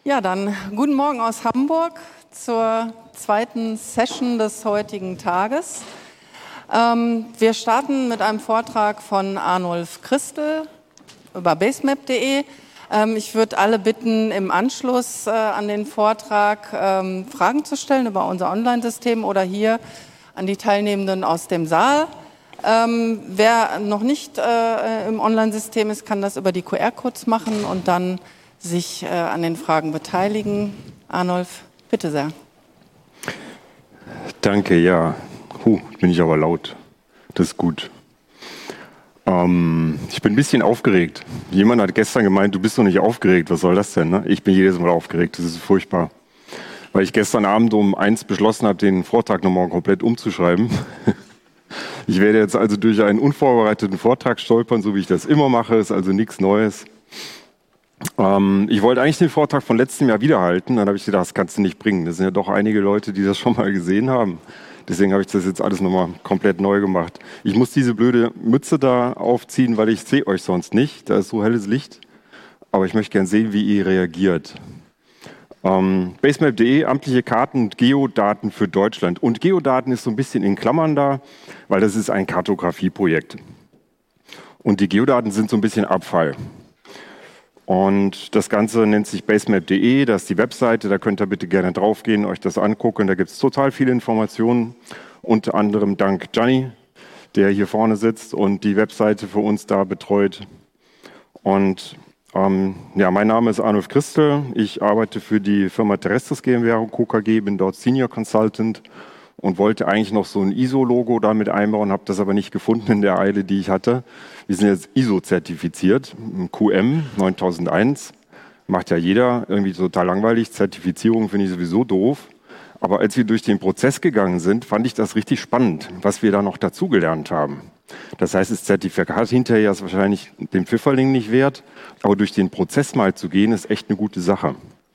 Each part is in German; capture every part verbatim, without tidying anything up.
Ja, dann guten Morgen aus Hamburg zur zweiten Session des heutigen Tages. Ähm, wir starten mit einem Vortrag von Arnulf Christel über basemap punkt de. Ähm, ich würde alle bitten, im Anschluss äh, an den Vortrag ähm, Fragen zu stellen über unser Online-System oder hier an die Teilnehmenden aus dem Saal. Ähm, wer noch nicht äh, im Online-System ist, kann das über die Q R-Codes machen und dann sich äh, an den Fragen beteiligen. Arnulf, bitte sehr. Danke, ja. Huh, bin ich aber laut. Das ist gut. Ähm, ich bin ein bisschen aufgeregt. Jemand hat gestern gemeint, du bist noch nicht aufgeregt. Was soll das denn? Ne? Ich bin jedes Mal aufgeregt. Das ist furchtbar. Weil ich gestern Abend um eins beschlossen habe, den Vortrag nochmal komplett umzuschreiben. Ich werde jetzt also durch einen unvorbereiteten Vortrag stolpern, so wie ich das immer mache. Ist also nichts Neues. Ähm, ich wollte eigentlich den Vortrag von letztem Jahr wiederhalten. Dann habe ich gedacht, das kannst du nicht bringen. Das sind ja doch einige Leute, die das schon mal gesehen haben. Deswegen habe ich das jetzt alles nochmal komplett neu gemacht. Ich muss diese blöde Mütze da aufziehen, weil ich sehe euch sonst nicht. Da ist so helles Licht. Aber ich möchte gerne sehen, wie ihr reagiert. Ähm, basemap punkt de, amtliche Karten und Geodaten für Deutschland. Und Geodaten ist so ein bisschen in Klammern da, weil das ist ein Kartografieprojekt. Und die Geodaten sind so ein bisschen Abfall. Und das Ganze nennt sich basemap punkt de, das ist die Webseite, da könnt ihr bitte gerne draufgehen, euch das angucken. Da gibt es total viele Informationen, unter anderem dank Gianni, der hier vorne sitzt und die Webseite für uns da betreut. Und ähm, ja, mein Name ist Arnulf Christel, ich arbeite für die Firma Terrestris GmbH und Co. K G, bin dort Senior Consultant und wollte eigentlich noch so ein I S O-Logo damit einbauen, habe das aber nicht gefunden in der Eile, die ich hatte. Wir sind jetzt I S O-zertifiziert, Q M neuntausendeins, macht ja jeder, irgendwie total langweilig, Zertifizierung finde ich sowieso doof. Aber als wir durch den Prozess gegangen sind, fand ich das richtig spannend, was wir da noch dazugelernt haben. Das heißt, das Zertifikat hinterher ist wahrscheinlich dem Pfifferling nicht wert, aber durch den Prozess mal zu gehen, ist echt eine gute Sache.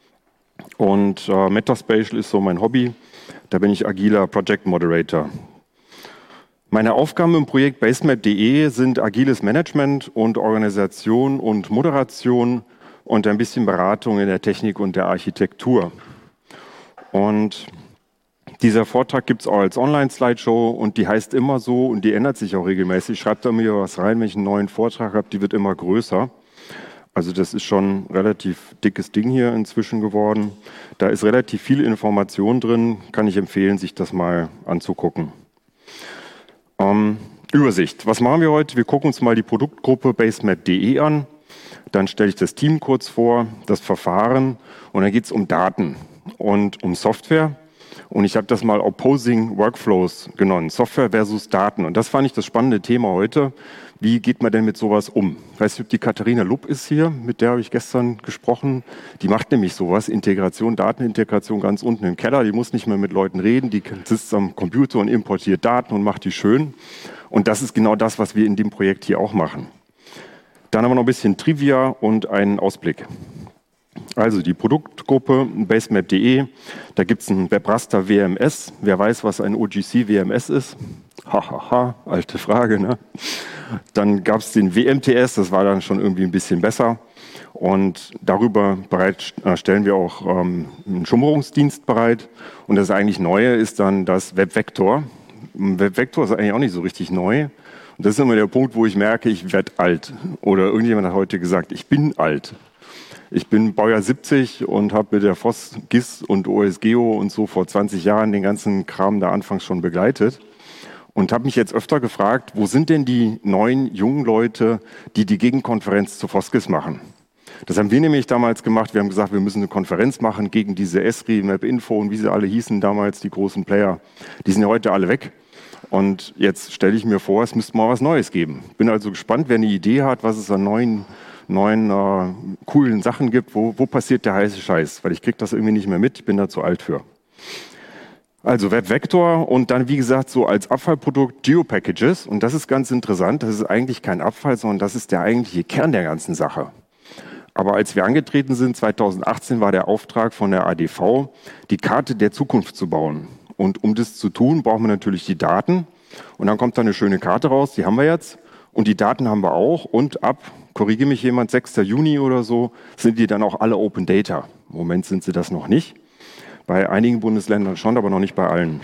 Und äh, Metaspatial ist so mein Hobby. Da bin ich agiler Project Moderator. Meine Aufgaben im Projekt basemap punkt de sind agiles Management und Organisation und Moderation und ein bisschen Beratung in der Technik und der Architektur. Und dieser Vortrag gibt es auch als Online-Slideshow und die heißt immer so und die ändert sich auch regelmäßig. Schreibt da mir was rein, wenn ich einen neuen Vortrag habe, die wird immer größer. Also das ist schon ein relativ dickes Ding hier inzwischen geworden. Da ist relativ viel Information drin, kann ich empfehlen, sich das mal anzugucken. Ähm, Übersicht. Was machen wir heute? Wir gucken uns mal die Produktgruppe basemap punkt de an. Dann stelle ich das Team kurz vor, das Verfahren und dann geht es um Daten und um Software. Und ich habe das mal Opposing Workflows genannt, Software versus Daten. Und das fand ich das spannende Thema heute. Wie geht man denn mit sowas um? Ich weiß nicht, ob die Katharina Lupp ist hier, mit der habe ich gestern gesprochen. Die macht nämlich sowas, Integration, Datenintegration ganz unten im Keller. Die muss nicht mehr mit Leuten reden, die sitzt am Computer und importiert Daten und macht die schön. Und das ist genau das, was wir in dem Projekt hier auch machen. Dann haben wir noch ein bisschen Trivia und einen Ausblick. Also die Produktgruppe basemap punkt de, da gibt es ein Webraster W M S. Wer weiß, was ein O G C W M S ist? Hahaha, ha, ha, alte Frage, ne? Dann gab es den W M T S, das war dann schon irgendwie ein bisschen besser. Und darüber bereit, äh, stellen wir auch ähm, einen Schummerungsdienst bereit. Und das eigentlich Neue ist dann das WebVector. WebVector ist eigentlich auch nicht so richtig neu. Und das ist immer der Punkt, wo ich merke, ich werde alt. Oder irgendjemand hat heute gesagt, ich bin alt. Ich bin Baujahr siebzig und habe mit der F O S, G I S und O S Geo und so vor zwanzig Jahren den ganzen Kram da anfangs schon begleitet. Und habe mich jetzt öfter gefragt, wo sind denn die neuen, jungen Leute, die die Gegenkonferenz zur F O S G I S machen? Das haben wir nämlich damals gemacht. Wir haben gesagt, wir müssen eine Konferenz machen gegen diese Esri, Mapinfo und wie sie alle hießen damals, die großen Player. Die sind ja heute alle weg. Und jetzt stelle ich mir vor, es müsste mal was Neues geben. Bin also gespannt, wer eine Idee hat, was es an neuen neuen äh, coolen Sachen gibt, wo, wo passiert der heiße Scheiß, weil ich kriege das irgendwie nicht mehr mit, ich bin da zu alt für. Also WebVector und dann wie gesagt so als Abfallprodukt Geopackages und das ist ganz interessant, das ist eigentlich kein Abfall, sondern das ist der eigentliche Kern der ganzen Sache. Aber als wir angetreten sind, zweitausendachtzehn war der Auftrag von der A D V, die Karte der Zukunft zu bauen und um das zu tun, brauchen wir natürlich die Daten und dann kommt da eine schöne Karte raus, die haben wir jetzt. Und die Daten haben wir auch und ab, korrigiere mich jemand, sechster Juni oder so, sind die dann auch alle Open Data. Im Moment sind sie das noch nicht. Bei einigen Bundesländern schon, aber noch nicht bei allen.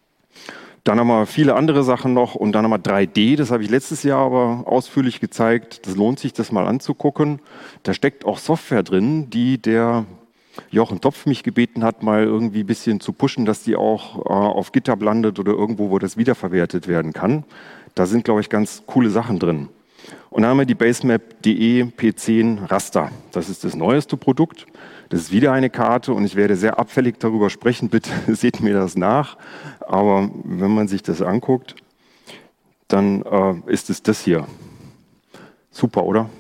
Dann haben wir viele andere Sachen noch und dann haben wir drei D, das habe ich letztes Jahr aber ausführlich gezeigt. Das lohnt sich, das mal anzugucken. Da steckt auch Software drin, die der Jochen Topf mich gebeten hat, mal irgendwie ein bisschen zu pushen, dass die auch äh, auf GitHub landet oder irgendwo, wo das wiederverwertet werden kann. Da sind, glaube ich, ganz coole Sachen drin. Und dann haben wir die Basemap.de P zehn Raster. Das ist das neueste Produkt. Das ist wieder eine Karte und ich werde sehr abfällig darüber sprechen. Bitte seht mir das nach. Aber wenn man sich das anguckt, dann äh, ist es das hier. Super, oder?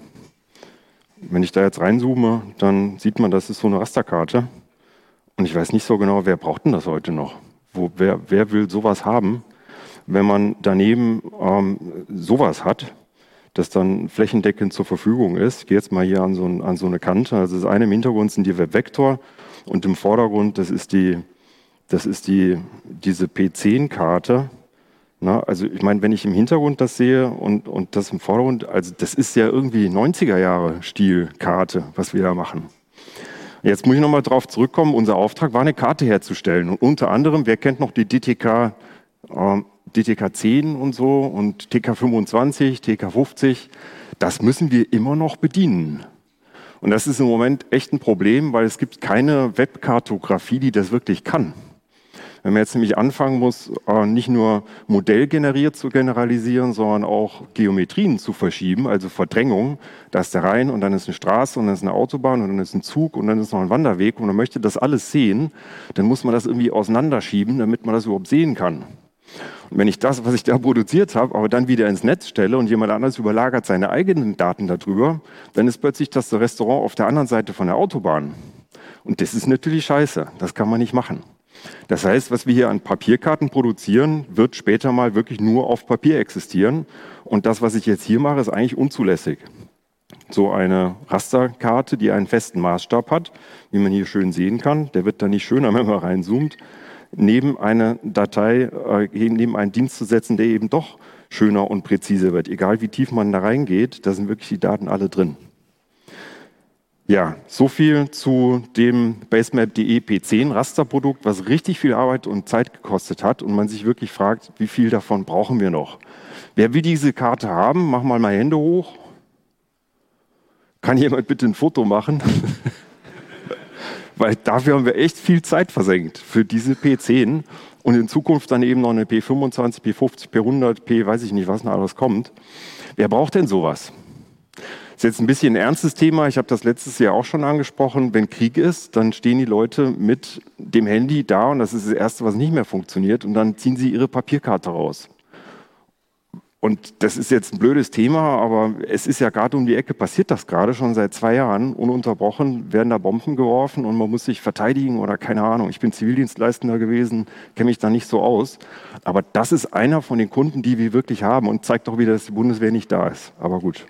Wenn ich da jetzt reinzoome, dann sieht man, das ist so eine Rasterkarte. Und ich weiß nicht so genau, wer braucht denn das heute noch? Wo, wer, wer will sowas haben, wenn man daneben ähm, sowas hat, das dann flächendeckend zur Verfügung ist? Ich gehe jetzt mal hier an so, ein, an so eine Kante. Also das eine im Hintergrund sind die Webvector und im Vordergrund, das ist, die, das ist die, diese P zehn Karte. Na, also ich meine, wenn ich im Hintergrund das sehe und, und das im Vordergrund, also das ist ja irgendwie neunziger Jahre Stil-Karte, was wir da machen. Jetzt muss ich nochmal drauf zurückkommen, unser Auftrag war, eine Karte herzustellen. Und unter anderem, wer kennt noch die D T K, äh, D T K zehn und so und T K fünfundzwanzig, T K fünfzig, das müssen wir immer noch bedienen. Und das ist im Moment echt ein Problem, weil es gibt keine Webkartografie, die das wirklich kann. Wenn man jetzt nämlich anfangen muss, nicht nur modellgeneriert zu generalisieren, sondern auch Geometrien zu verschieben, also Verdrängung, da ist der Rhein und dann ist eine Straße und dann ist eine Autobahn und dann ist ein Zug und dann ist noch ein Wanderweg und man möchte das alles sehen, dann muss man das irgendwie auseinanderschieben, damit man das überhaupt sehen kann. Und wenn ich das, was ich da produziert habe, aber dann wieder ins Netz stelle und jemand anderes überlagert seine eigenen Daten darüber, dann ist plötzlich das Restaurant auf der anderen Seite von der Autobahn. Und das ist natürlich scheiße, das kann man nicht machen. Das heißt, was wir hier an Papierkarten produzieren, wird später mal wirklich nur auf Papier existieren. Und das, was ich jetzt hier mache, ist eigentlich unzulässig. So eine Rasterkarte, die einen festen Maßstab hat, wie man hier schön sehen kann, der wird dann nicht schöner, wenn man reinzoomt, neben eine Datei, äh, neben einen Dienst zu setzen, der eben doch schöner und präziser wird. Egal wie tief man da reingeht, da sind wirklich die Daten alle drin. Ja, so viel zu dem Basemap.de P zehn Rasterprodukt, was richtig viel Arbeit und Zeit gekostet hat und man sich wirklich fragt, wie viel davon brauchen wir noch? Wer will diese Karte haben, mach mal mal Hände hoch. Kann jemand bitte ein Foto machen? Weil dafür haben wir echt viel Zeit versenkt für diese P zehn und in Zukunft dann eben noch eine P fünfundzwanzig, P fünfzig, P hundert, P weiß ich nicht, was noch alles kommt. Wer braucht denn sowas? Das ist jetzt ein bisschen ein ernstes Thema. Ich habe das letztes Jahr auch schon angesprochen. Wenn Krieg ist, dann stehen die Leute mit dem Handy da und das ist das Erste, was nicht mehr funktioniert. Und dann ziehen sie ihre Papierkarte raus. Und das ist jetzt ein blödes Thema, aber es ist ja gerade um die Ecke, passiert das gerade schon seit zwei Jahren. Ununterbrochen werden da Bomben geworfen und man muss sich verteidigen oder keine Ahnung. Ich bin Zivildienstleistender gewesen, kenne mich da nicht so aus. Aber das ist einer von den Kunden, die wir wirklich haben und zeigt auch wieder, dass die Bundeswehr nicht da ist. Aber gut.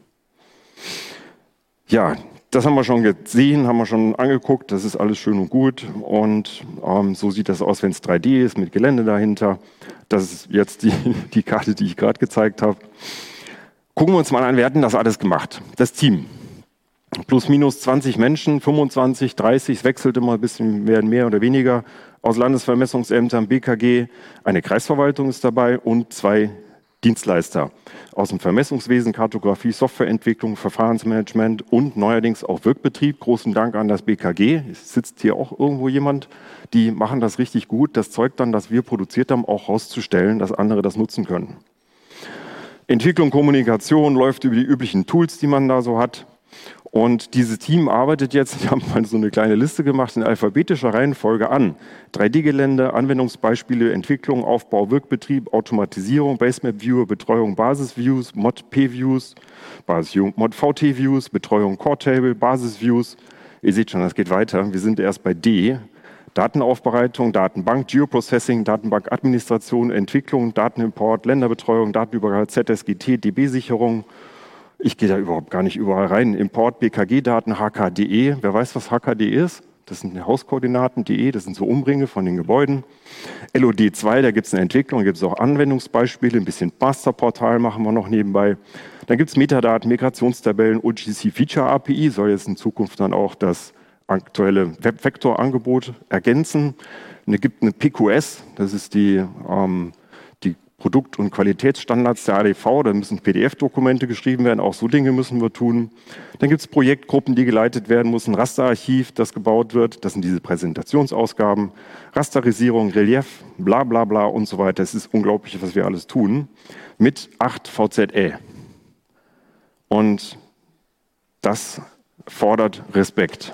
Ja, das haben wir schon gesehen, haben wir schon angeguckt, das ist alles schön und gut und ähm, so sieht das aus, wenn es drei D ist, mit Gelände dahinter. Das ist jetzt die, die Karte, die ich gerade gezeigt habe. Gucken wir uns mal an, wer hat denn das alles gemacht? Das Team. Plus minus zwanzig Menschen, fünfundzwanzig, dreißig, es wechselt immer ein bisschen, werden mehr oder weniger. Aus Landesvermessungsämtern, B K G, eine Kreisverwaltung ist dabei und zwei Dienstleister aus dem Vermessungswesen, Kartografie, Softwareentwicklung, Verfahrensmanagement und neuerdings auch Wirkbetrieb. Großen Dank an das B K G. Es sitzt hier auch irgendwo jemand, die machen das richtig gut. Das Zeug dann, das wir produziert haben, auch rauszustellen, dass andere das nutzen können. Entwicklung, Kommunikation läuft über die üblichen Tools, die man da so hat. Und dieses Team arbeitet jetzt, ich habe mal so eine kleine Liste gemacht, in alphabetischer Reihenfolge an. drei D-Gelände, Anwendungsbeispiele, Entwicklung, Aufbau, Wirkbetrieb, Automatisierung, Basemap-Viewer, Betreuung, Basis-Views, Mod-P-Views, Basis-View, Mod-V T-Views, Betreuung, Core-Table, Basis-Views. Ihr seht schon, das geht weiter. Wir sind erst bei D. Datenaufbereitung, Datenbank, Geoprocessing, Datenbankadministration, Entwicklung, Datenimport, Länderbetreuung, Datenübergabe, Z S G T, D B-Sicherung. Ich gehe da überhaupt gar nicht überall rein. Import, B K G-Daten, H K D E. Wer weiß, was H K D E ist? das sind die Hauskoordinaten, D E, das sind so Umringe von den Gebäuden. L O D zwei, da gibt es eine Entwicklung, da gibt es auch Anwendungsbeispiele, ein bisschen Masterportal machen wir noch nebenbei. Dann gibt es Metadaten, Migrationstabellen, O G C Feature A P I, soll jetzt in Zukunft dann auch das aktuelle Webvektor-Angebot ergänzen. Es gibt eine P Q S, das ist die, ähm, die Produkt- und Qualitätsstandards der A D V, da müssen P D F-Dokumente geschrieben werden, auch so Dinge müssen wir tun. Dann gibt es Projektgruppen, die geleitet werden müssen, ein Rasterarchiv, das gebaut wird, das sind diese Präsentationsausgaben, Rasterisierung, Relief, bla bla bla und so weiter. Es ist unglaublich, was wir alles tun, mit acht V Z E. Und das fordert Respekt.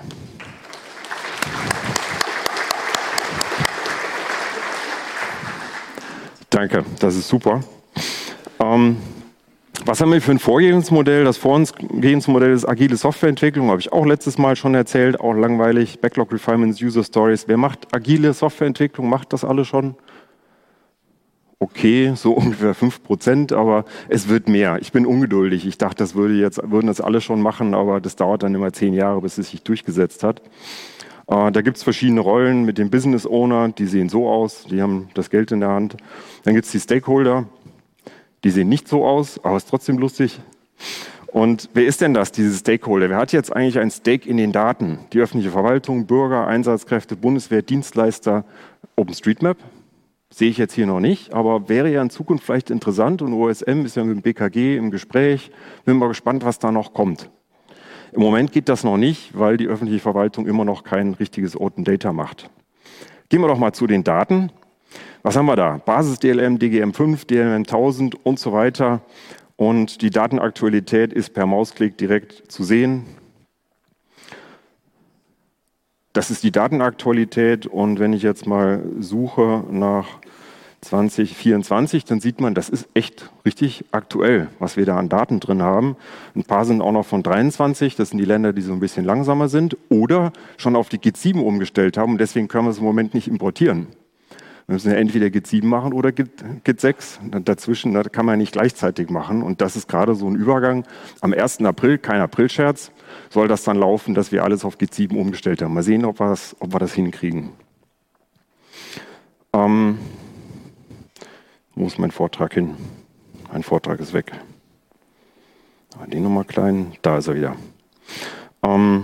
Danke, das ist super. Ähm, was haben wir für ein Vorgehensmodell? Das Vorgehensmodell ist agile Softwareentwicklung, habe ich auch letztes Mal schon erzählt, auch langweilig. Backlog Refinements, User Stories. Wer macht agile Softwareentwicklung? Macht das alle schon? Okay, so ungefähr fünf Prozent, aber es wird mehr. Ich bin ungeduldig. Ich dachte, das würde jetzt, würden das alle schon machen, aber das dauert dann immer zehn Jahre, bis es sich durchgesetzt hat. Äh, da gibt es verschiedene Rollen mit dem Business Owner, die sehen so aus, die haben das Geld in der Hand. Dann gibt es die Stakeholder, die sehen nicht so aus, aber ist trotzdem lustig. Und wer ist denn das, diese Stakeholder? Wer hat jetzt eigentlich ein Stake in den Daten? Die öffentliche Verwaltung, Bürger, Einsatzkräfte, Bundeswehr, Dienstleister, OpenStreetMap? Sehe ich jetzt hier noch nicht, aber wäre ja in Zukunft vielleicht interessant und O S M ist ja mit dem B K G im Gespräch. Bin mal gespannt, was da noch kommt. Im Moment geht das noch nicht, weil die öffentliche Verwaltung immer noch kein richtiges Open Data macht. Gehen wir doch mal zu den Daten. Was haben wir da? Basis-D L M, D G M fünf, D L M tausend und so weiter. Und die Datenaktualität ist per Mausklick direkt zu sehen. Das ist die Datenaktualität und wenn ich jetzt mal suche nach zwanzig vierundzwanzig, dann sieht man, das ist echt richtig aktuell, was wir da an Daten drin haben. Ein paar sind auch noch von dreiundzwanzig, das sind die Länder, die so ein bisschen langsamer sind oder schon auf die G sieben umgestellt haben und deswegen können wir es im Moment nicht importieren. Wir müssen ja entweder G sieben machen oder G sechs. Dazwischen das kann man nicht gleichzeitig machen. Und das ist gerade so ein Übergang. Am ersten April, kein Aprilscherz, soll das dann laufen, dass wir alles auf G sieben umgestellt haben. Mal sehen, ob wir das, ob wir das hinkriegen. Ähm, wo ist mein Vortrag hin? Mein Vortrag ist weg. Den nochmal klein. Da ist er wieder. Ähm,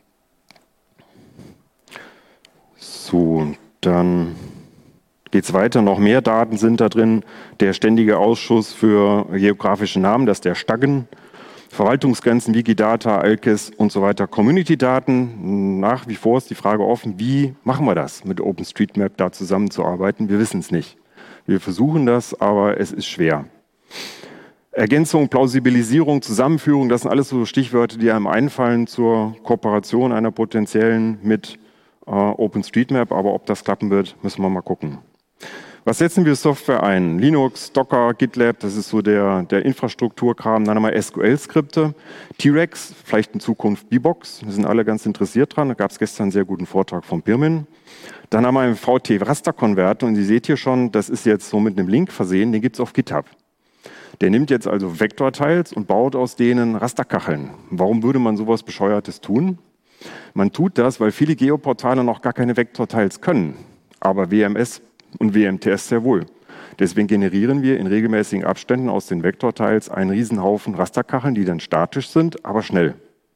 so, dann geht es weiter, noch mehr Daten sind da drin. Der Ständige Ausschuss für geografische Namen, das ist der STAGGN. Verwaltungsgrenzen, Wikidata, ALKIS und so weiter. Community-Daten, nach wie vor ist die Frage offen, wie machen wir das, mit OpenStreetMap da zusammenzuarbeiten? Wir wissen es nicht. Wir versuchen das, aber es ist schwer. Ergänzung, Plausibilisierung, Zusammenführung, das sind alles so Stichwörter, die einem einfallen zur Kooperation einer potenziellen mit äh, OpenStreetMap. Aber ob das klappen wird, müssen wir mal gucken. Was setzen wir Software ein? Linux, Docker, GitLab, das ist so der, der Infrastrukturkram. Dann haben wir S Q L-Skripte, T-Rex, vielleicht in Zukunft B-Box. Wir sind alle ganz interessiert dran. Da gab es gestern einen sehr guten Vortrag von Pirmin. Dann haben wir einen V T-Raster-Konverter und Sie seht hier schon, das ist jetzt so mit einem Link versehen, den gibt es auf GitHub. Der nimmt jetzt also Vektortiles und baut aus denen Rasterkacheln. Warum würde man sowas Bescheuertes tun? Man tut das, weil viele Geoportale noch gar keine Vektortiles können, aber W M S und W M T S sehr wohl. Deswegen generieren wir in regelmäßigen Abständen aus den Vektortiles einen Riesenhaufen Rasterkacheln, die dann statisch sind, aber schnell.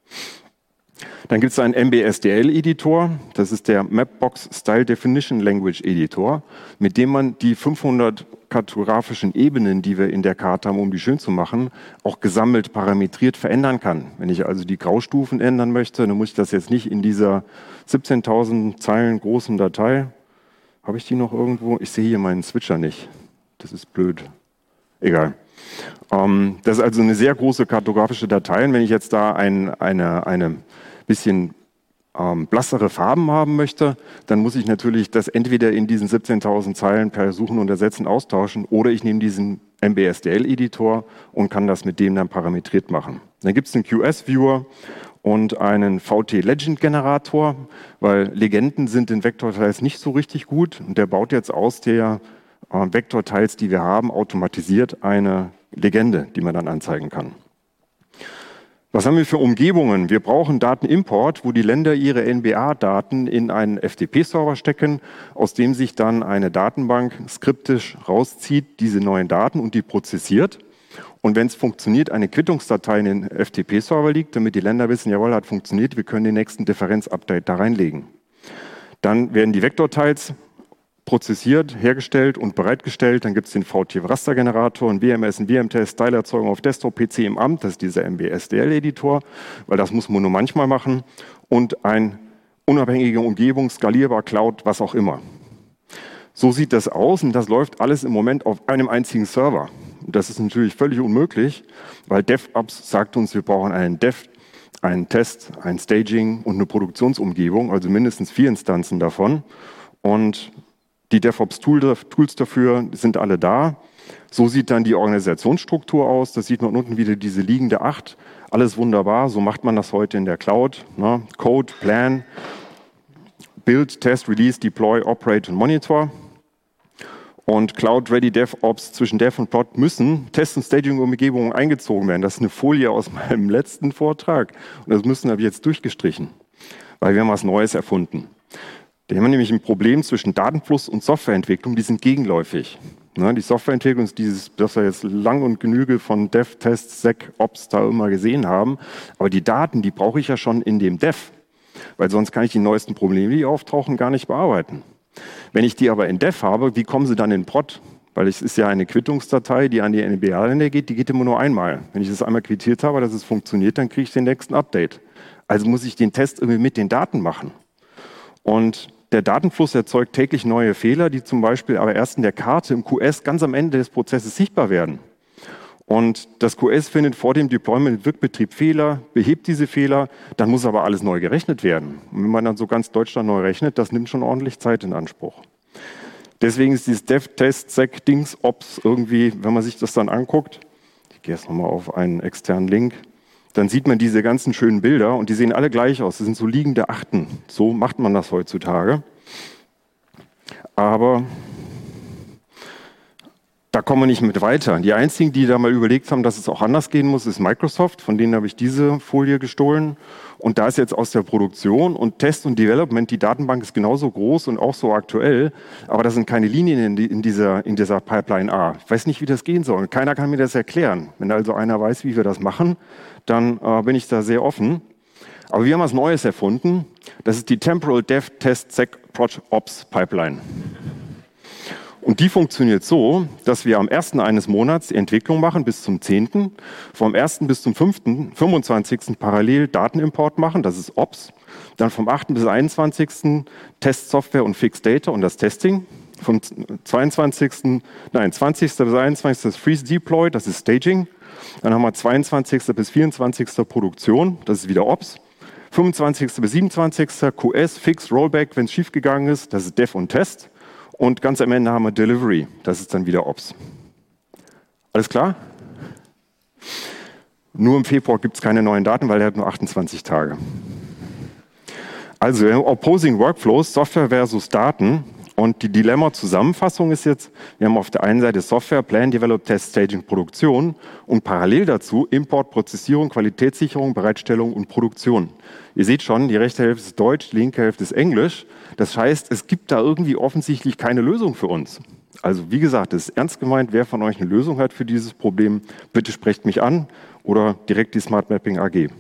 Dann gibt es einen M B S D L-Editor, das ist der Mapbox Style Definition Language Editor, mit dem man die fünfhundert kartografischen Ebenen, die wir in der Karte haben, um die schön zu machen, auch gesammelt, parametriert verändern kann. Wenn ich also die Graustufen ändern möchte, dann muss ich das jetzt nicht in dieser siebzehntausend Zeilen großen Datei. Habe ich die noch irgendwo? Ich sehe hier meinen Switcher nicht. Das ist blöd. Egal. Ähm, das ist also eine sehr große kartografische Datei. Und wenn ich jetzt da ein, eine, eine bisschen ähm, blassere Farben haben möchte, dann muss ich natürlich das entweder in diesen siebzehntausend Zeilen per Suchen und Ersetzen austauschen oder ich nehme diesen M B S D L-Editor und kann das mit dem dann parametriert machen. Dann gibt es einen Q S-Viewer und einen V T-Legend-Generator, weil Legenden sind in Vektortiles nicht so richtig gut. Und der baut jetzt aus der äh, Vektortiles, die wir haben, automatisiert eine Legende, die man dann anzeigen kann. Was haben wir für Umgebungen? Wir brauchen Datenimport, wo die Länder ihre N B A-Daten in einen F T P-Server stecken, aus dem sich dann eine Datenbank skriptisch rauszieht, diese neuen Daten und die prozessiert. Und wenn es funktioniert, eine Quittungsdatei in den F T P-Server liegt, damit die Länder wissen, jawohl, hat funktioniert, wir können den nächsten Differenz-Update da reinlegen. Dann werden die Vektorteils prozessiert, hergestellt und bereitgestellt. Dann gibt es den V T-Raster-Generator, einen W M S, einen V M-Test, Styleerzeugung auf Desktop-P C im Amt, das ist dieser M B S D L-Editor, weil das muss man nur manchmal machen. Und eine unabhängige Umgebung, skalierbar, Cloud, was auch immer. So sieht das aus und das läuft alles im Moment auf einem einzigen Server. Das ist natürlich völlig unmöglich, weil DevOps sagt uns, wir brauchen einen Dev, einen Test, ein Staging und eine Produktionsumgebung, also mindestens vier Instanzen davon. Und die DevOps-Tools dafür sind alle da. So sieht dann die Organisationsstruktur aus. Das sieht man unten wieder diese liegende acht. Alles wunderbar, so macht man das heute in der Cloud. Ne? Code, Plan, Build, Test, Release, Deploy, Operate und Monitor. Und Cloud-Ready DevOps zwischen Dev und Prod müssen Test- und Staging-Umgebungen eingezogen werden. Das ist eine Folie aus meinem letzten Vortrag. Und das müssen habe ich jetzt durchgestrichen, weil wir haben was Neues erfunden. Da haben wir nämlich ein Problem zwischen Datenfluss und Softwareentwicklung, die sind gegenläufig. Die Softwareentwicklung ist dieses, das wir jetzt lang und Genüge von Dev, Test, Sec, Ops da immer gesehen haben. Aber die Daten, die brauche ich ja schon in dem Dev, weil sonst kann ich die neuesten Probleme, die auftauchen, gar nicht bearbeiten. Wenn ich die aber in Dev habe, wie kommen sie dann in Prod? Weil es ist ja eine Quittungsdatei, die an die N B A-Länder geht, die geht immer nur einmal. Wenn ich das einmal quittiert habe, dass es funktioniert, dann kriege ich den nächsten Update. Also muss ich den Test irgendwie mit den Daten machen. Und der Datenfluss erzeugt täglich neue Fehler, die zum Beispiel aber erst in der Karte im Q S ganz am Ende des Prozesses sichtbar werden. Und das Q S findet vor dem Deployment im Wirkbetrieb Fehler, behebt diese Fehler, dann muss aber alles neu gerechnet werden. Und wenn man dann so ganz Deutschland neu rechnet, das nimmt schon ordentlich Zeit in Anspruch. Deswegen ist dieses Dev, Test, Sec, Dings, Ops irgendwie, wenn man sich das dann anguckt, ich gehe jetzt nochmal auf einen externen Link, dann sieht man diese ganzen schönen Bilder und die sehen alle gleich aus. Das sind so liegende Achten. So macht man das heutzutage. Aber da kommen wir nicht mit weiter. Die einzigen, die da mal überlegt haben, dass es auch anders gehen muss, ist Microsoft. Von denen habe ich diese Folie gestohlen. Und da ist jetzt aus der Produktion und Test und Development, die Datenbank ist genauso groß und auch so aktuell, aber da sind keine Linien in dieser, in dieser Pipeline A. Ich weiß nicht, wie das gehen soll. Keiner kann mir das erklären. Wenn also einer weiß, wie wir das machen, dann äh, bin ich da sehr offen. Aber wir haben was Neues erfunden. Das ist die Temporal Dev Test Sec Prod Ops Pipeline. Und die funktioniert so, dass wir am ersten eines Monats die Entwicklung machen bis zum zehnten Vom ersten bis zum fünften fünfundzwanzigsten parallel Datenimport machen, das ist Ops. Dann vom achten bis einundzwanzigsten Testsoftware und Fixed Data und das Testing. Vom zweiundzwanzigsten Nein, zwanzigsten bis einundzwanzigsten das Freeze Deploy, das ist Staging. Dann haben wir zweiundzwanzigsten bis vierundzwanzigsten Produktion, das ist wieder Ops. fünfundzwanzigsten bis siebenundzwanzigsten Q S, Fix, Rollback, wenn es schiefgegangen ist, das ist Dev und Test. Und ganz am Ende haben wir Delivery, das ist dann wieder Ops. Alles klar? Nur im Februar gibt es keine neuen Daten, weil er hat nur achtundzwanzig Tage. Also Opposing Workflows, Software versus Daten. Und die Dilemma-Zusammenfassung ist jetzt, wir haben auf der einen Seite Software, Plan, Develop, Test, Staging, Produktion und parallel dazu Import, Prozessierung, Qualitätssicherung, Bereitstellung und Produktion. Ihr seht schon, die rechte Hälfte ist Deutsch, die linke Hälfte ist Englisch. Das heißt, es gibt da irgendwie offensichtlich keine Lösung für uns. Also wie gesagt, es ist ernst gemeint, wer von euch eine Lösung hat für dieses Problem, bitte sprecht mich an oder direkt die Smart Mapping A G.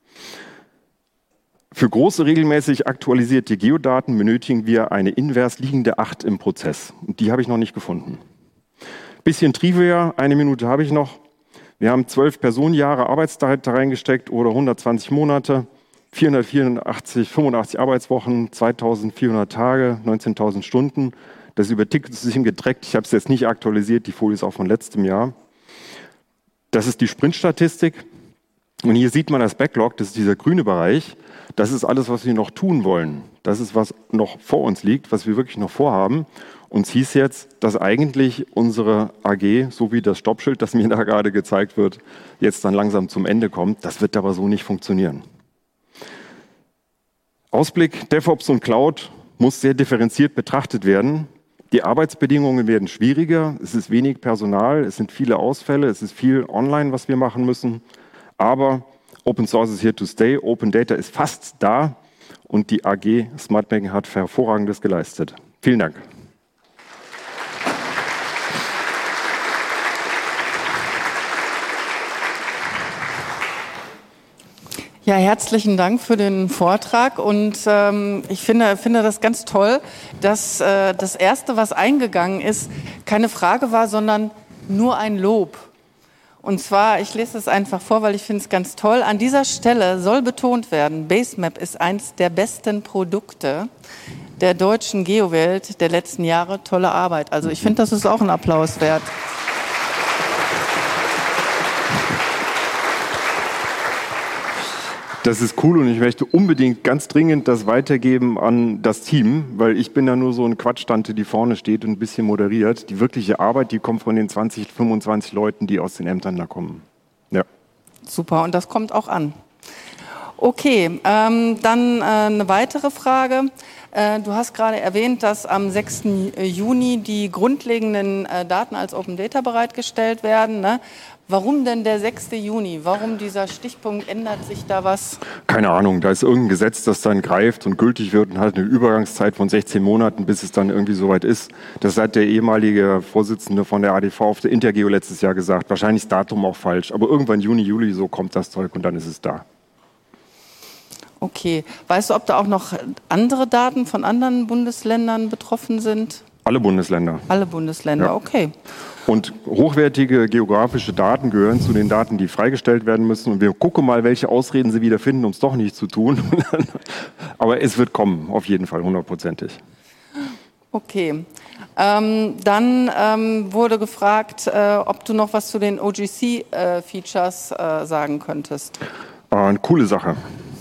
Für große, regelmäßig aktualisierte Geodaten benötigen wir eine invers liegende acht im Prozess. Und die habe ich noch nicht gefunden. Bisschen Trivia, eine Minute habe ich noch. Wir haben zwölf Personenjahre Arbeitszeit da reingesteckt oder hundertzwanzig Monate, vierhundertvierundachtzig, fünfundachtzig Arbeitswochen, zweitausendvierhundert Tage, neunzehntausend Stunden. Das ist über Ticketsystem gedreckt. Ich habe es jetzt nicht aktualisiert, die Folie ist auch von letztem Jahr. Das ist die Sprintstatistik. Und hier sieht man das Backlog, das ist dieser grüne Bereich. Das ist alles, was wir noch tun wollen. Das ist, was noch vor uns liegt, was wir wirklich noch vorhaben. Uns hieß jetzt, dass eigentlich unsere A G, so wie das Stoppschild, das mir da gerade gezeigt wird, jetzt dann langsam zum Ende kommt. Das wird aber so nicht funktionieren. Ausblick, DevOps und Cloud muss sehr differenziert betrachtet werden. Die Arbeitsbedingungen werden schwieriger. Es ist wenig Personal, es sind viele Ausfälle, es ist viel online, was wir machen müssen. Aber Open Source is here to stay, Open Data ist fast da und die A G SmartMaking hat Hervorragendes geleistet. Vielen Dank. Ja, herzlichen Dank für den Vortrag und ähm, ich finde, finde das ganz toll, dass äh, das Erste, was eingegangen ist, keine Frage war, sondern nur ein Lob. Und zwar, ich lese es einfach vor, weil ich finde es ganz toll. An dieser Stelle soll betont werden, Basemap ist eines der besten Produkte der deutschen Geowelt der letzten Jahre. Tolle Arbeit. Also ich finde, das ist auch ein Applaus wert. Das ist cool und ich möchte unbedingt ganz dringend das weitergeben an das Team, weil ich bin ja nur so ein Quatschtante, die vorne steht und ein bisschen moderiert. Die wirkliche Arbeit, die kommt von den zwanzig, fünfundzwanzig Leuten, die aus den Ämtern da kommen. Ja. Super, und das kommt auch an. Okay, ähm, dann äh, eine weitere Frage. Äh, du hast gerade erwähnt, dass am sechsten Juni die grundlegenden äh, Daten als Open Data bereitgestellt werden, ne? Warum denn der sechste Juni? Warum dieser Stichpunkt? Ändert sich da was? Keine Ahnung, da ist irgendein Gesetz, das dann greift und gültig wird und hat eine Übergangszeit von sechzehn Monaten, bis es dann irgendwie soweit ist. Das hat der ehemalige Vorsitzende von der A D V auf der Intergeo letztes Jahr gesagt. Wahrscheinlich ist das Datum auch falsch, aber irgendwann Juni, Juli, so kommt das Zeug und dann ist es da. Okay. Weißt du, ob da auch noch andere Daten von anderen Bundesländern betroffen sind? Alle Bundesländer. Alle Bundesländer, ja. Okay. Und hochwertige geografische Daten gehören zu den Daten, die freigestellt werden müssen. Und wir gucken mal, welche Ausreden sie wieder finden, um es doch nicht zu tun. Aber es wird kommen, auf jeden Fall, hundertprozentig. Okay. Ähm, dann ähm, wurde gefragt, äh, ob du noch was zu den O G C-Features äh, äh, sagen könntest. Äh, eine coole Sache.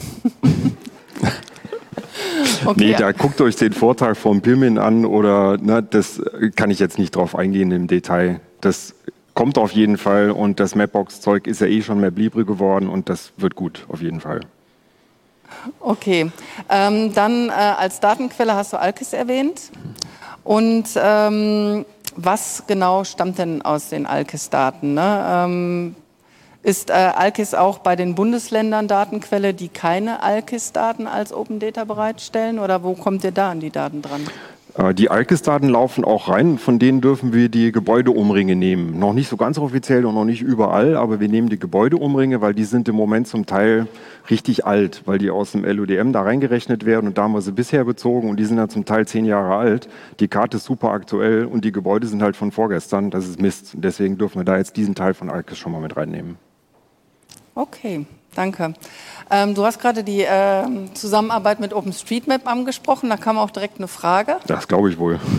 Okay. Nee, da guckt euch den Vortrag vom Pirmin an oder ne, das kann ich jetzt nicht drauf eingehen im Detail. Das kommt auf jeden Fall und das Mapbox-Zeug ist ja eh schon mehr Libre geworden und das wird gut, auf jeden Fall. Okay, ähm, dann äh, als Datenquelle hast du ALKIS erwähnt und ähm, was genau stammt denn aus den ALKIS-Daten? Ne? Ähm, Ist äh, ALKIS auch bei den Bundesländern Datenquelle, die keine ALKIS-Daten als Open Data bereitstellen? Oder wo kommt ihr da an die Daten dran? Äh, die ALKIS-Daten laufen auch rein. Von denen dürfen wir die Gebäudeumringe nehmen. Noch nicht so ganz offiziell und noch nicht überall, aber wir nehmen die Gebäudeumringe, weil die sind im Moment zum Teil richtig alt, weil die aus dem L O D M da reingerechnet werden und da haben wir sie bisher bezogen und die sind dann zum Teil zehn Jahre alt. Die Karte ist super aktuell und die Gebäude sind halt von vorgestern. Das ist Mist. Deswegen dürfen wir da jetzt diesen Teil von ALKIS schon mal mit reinnehmen. Okay, danke. Ähm, du hast gerade die äh, Zusammenarbeit mit OpenStreetMap angesprochen, da kam auch direkt eine Frage. Das glaube ich wohl.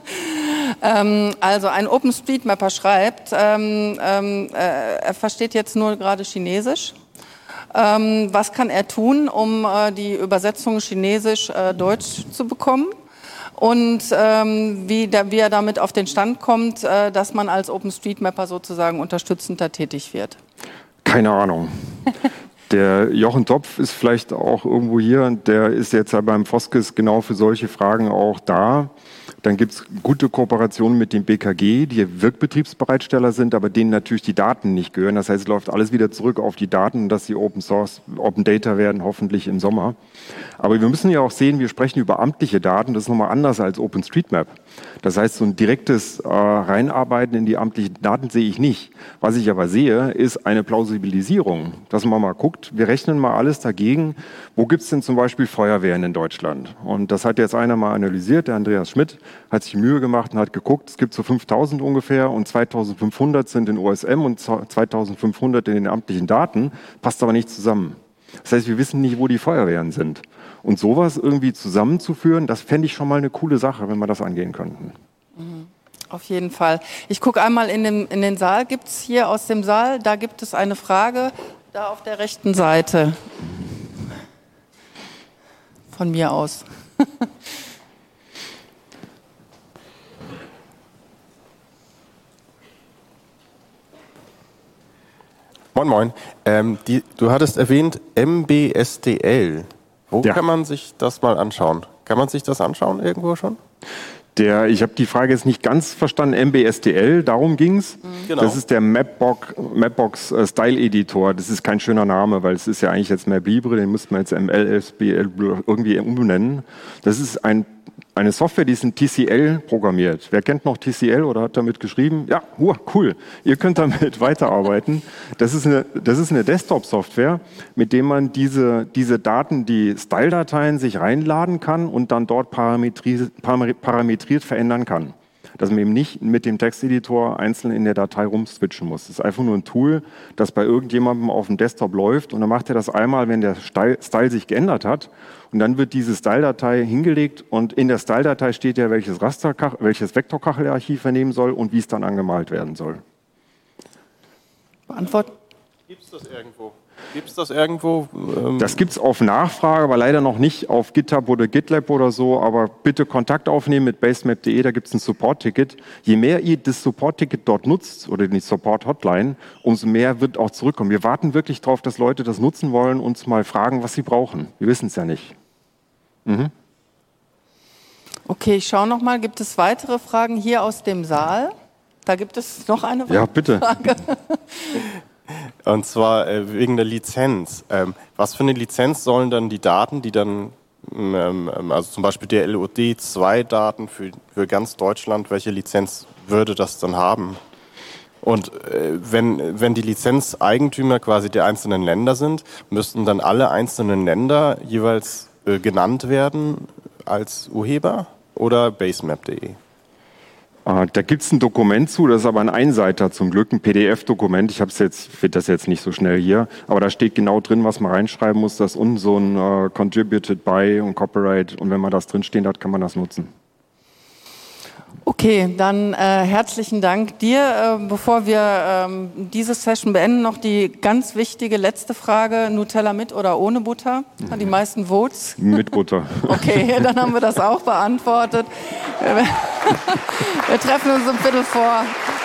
ähm, also ein OpenStreetMapper schreibt, ähm, ähm, äh, er versteht jetzt nur gerade Chinesisch. Ähm, was kann er tun, um äh, die Übersetzung Chinesisch-Deutsch äh, zu bekommen? Und ähm, wie, da, wie er damit auf den Stand kommt, äh, dass man als OpenStreetMapper sozusagen unterstützender tätig wird? Keine Ahnung. Der Jochen Topf ist vielleicht auch irgendwo hier und der ist jetzt ja beim Foskes genau für solche Fragen auch da. Dann gibt es gute Kooperationen mit dem B K G, die Wirkbetriebsbereitsteller sind, aber denen natürlich die Daten nicht gehören. Das heißt, es läuft alles wieder zurück auf die Daten, dass sie Open Source, Open Data werden, hoffentlich im Sommer. Aber wir müssen ja auch sehen, wir sprechen über amtliche Daten, das ist nochmal anders als OpenStreetMap. Das heißt, so ein direktes äh, Reinarbeiten in die amtlichen Daten sehe ich nicht. Was ich aber sehe, ist eine Plausibilisierung, dass man mal guckt, wir rechnen mal alles dagegen, wo gibt es denn zum Beispiel Feuerwehren in Deutschland? Und das hat jetzt einer mal analysiert, der Andreas Schmidt, hat sich Mühe gemacht und hat geguckt, es gibt so fünftausend ungefähr und zweitausendfünfhundert sind in O S M und zweitausendfünfhundert in den amtlichen Daten, passt aber nicht zusammen. Das heißt, wir wissen nicht, wo die Feuerwehren sind. Und sowas irgendwie zusammenzuführen, das fände ich schon mal eine coole Sache, wenn wir das angehen könnten. Mhm. Auf jeden Fall. Ich gucke einmal in, dem, in den Saal. Gibt es hier aus dem Saal, da gibt es eine Frage, da auf der rechten Seite. Von mir aus. Moin, moin. Ähm, die, du hattest erwähnt M B S D L. Wo ja. kann man sich das mal anschauen? Kann man sich das anschauen irgendwo schon? Der, ich habe die Frage jetzt nicht ganz verstanden, M B S D L, darum ging's. Mhm. Genau. Das ist der Mapbox, Mapbox äh, Style Editor. Das ist kein schöner Name, weil es ist ja eigentlich jetzt MapLibre, den müsste man jetzt M L S B L irgendwie umbenennen. Das ist ein, eine Software, die ist in T C L programmiert. Wer kennt noch T C L oder hat damit geschrieben? Ja, hua, cool. Ihr könnt damit weiterarbeiten. Das ist eine, das ist eine Desktop-Software, mit dem man diese, diese Daten, die Style-Dateien sich reinladen kann und dann dort parametriert, parametriert verändern kann. Dass man eben nicht mit dem Texteditor einzeln in der Datei rumswitchen muss. Das ist einfach nur ein Tool, das bei irgendjemandem auf dem Desktop läuft und dann macht er das einmal, wenn der Style, Style sich geändert hat und dann wird diese Style-Datei hingelegt und in der Style-Datei steht ja, welches Raster, welches Vektorkachelarchiv er nehmen soll und wie es dann angemalt werden soll. Beantworten? Gibt es das irgendwo? Gibt es das irgendwo? Ähm das gibt es auf Nachfrage, aber leider noch nicht auf GitHub oder GitLab oder so. Aber bitte Kontakt aufnehmen mit basemap punkt de, da gibt es ein Support-Ticket. Je mehr ihr das Support-Ticket dort nutzt oder die Support-Hotline, umso mehr wird auch zurückkommen. Wir warten wirklich darauf, dass Leute das nutzen wollen und uns mal fragen, was sie brauchen. Wir wissen es ja nicht. Mhm. Okay, ich schaue noch mal. Gibt es weitere Fragen hier aus dem Saal? Da gibt es noch eine Ja, bitte. Frage. Und zwar äh, wegen der Lizenz. Ähm, was für eine Lizenz sollen dann die Daten, die dann, ähm, also zum Beispiel die L O D zwei Daten für, für ganz Deutschland, welche Lizenz würde das dann haben? Und äh, wenn, wenn die Lizenzeigentümer quasi die einzelnen Länder sind, müssten dann alle einzelnen Länder jeweils äh, genannt werden als Urheber oder basemap punkt de? Da gibt es ein Dokument zu, das ist aber ein Einseiter zum Glück, ein P D F-Dokument. Ich habe es jetzt, finde das jetzt nicht so schnell hier, aber da steht genau drin, was man reinschreiben muss, das und so ein uh, Contributed by und Copyright. Und wenn man das drinstehen hat, kann man das nutzen. Okay, dann äh, herzlichen Dank dir. Äh, bevor wir ähm, diese Session beenden, noch die ganz wichtige letzte Frage. Nutella mit oder ohne Butter? Mhm. Die meisten Votes? Mit Butter. Okay, dann haben wir das auch beantwortet. Wir treffen uns um Viertel vor